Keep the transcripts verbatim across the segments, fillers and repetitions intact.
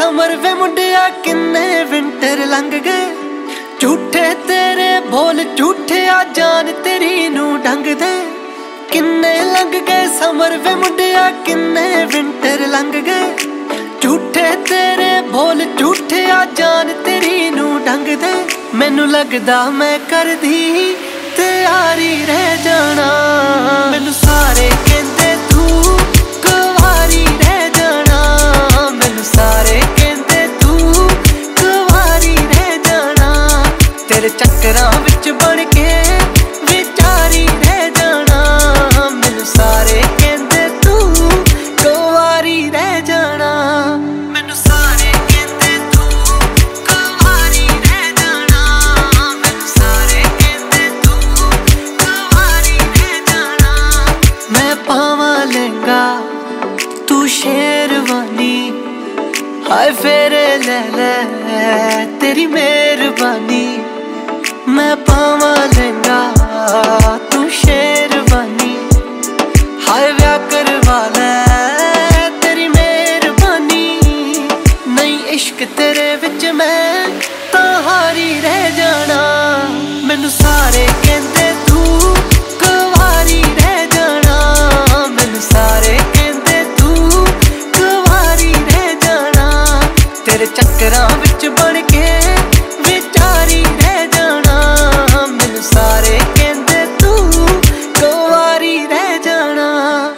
Summer वे मुंडिया किन्ने winter लंघ गए। झूठे तेरे बोल झूठे आ जान तेरी नू ढंग दे। किन्ने लंघ गए समर वे मुंडिया किन्ने विंटर लंघ गए। झूठे तेरे बोल झूठे आ जान तेरी नू ढंग दे। मैनू लगदा मैं कर दी तैयारी रह जाना। मैनू सारे कहंदे तू कुवारी रह जाना। मैनू सारे कहंदे तू कुवारी रह जाना। तेरे चक्करां विच बण के विचारी रह जाना। मैनू सारे कहंदे तू कुवारी रह जाना। मैनू सारे कहंदे तू कुवारी रह जाना। मैनू सारे कहंदे तू कुवारी रह जाना। मैं पावां लहंगा तू शेरवानी। हाय फेरे ले ले तेरी मेहरबानी। मैं पावां लहंगा तू शेरवानी। हाय व्याह करवा ले तेरी मेहरबानी। नहीं इश्क तेरे विच मैं तां हारी रह जाना। मैनू सारे कहंदे तू कुवारी रह जाना। मैनू सारे कहंदे तू कुवारी रह जाना। तेरे चक्करां विच बण के विचारी रह जाना। मैनू सारे कहंदे तू कुवारी रह जाना।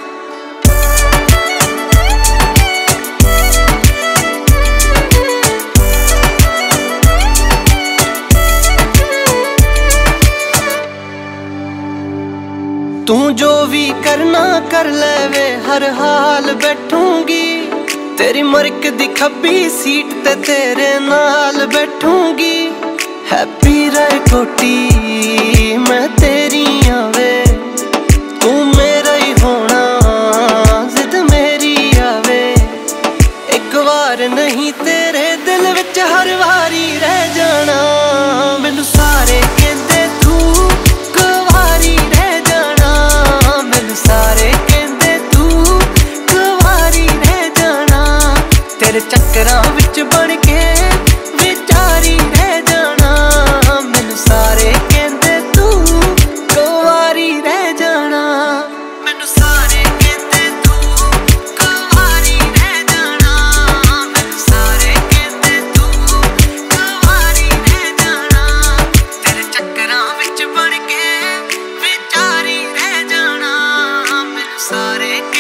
तू जो भी करना कर ले वे हर हाल बैठूंगी। तेरी मरक दी खब्बी सीट ते तेरे नाल बैठूंगी। हैप्पी रहे कोटी मैं तेरी आवे। तू मेरा ही होना जिद मेरी आवे। एक बार नहीं तेरे दिल विच हर वारी रह जाना। मैनू सारे कहंदे तू कुवारी रह जाना। मैनू सारे कहंदे तू कुवारी रह जाना। तेरे चक्करां विच बण के विचारी रह जाना। मैनू सारे कहंदे तू कुवारी रह जाना। मैनू सारे कहंदे तू कुवारी रह जाना। मैनू सारे कहंदे तू कुवारी रह जाना। तेरे चक्करां विच बण के विचारी रह जाना। मैनू सारे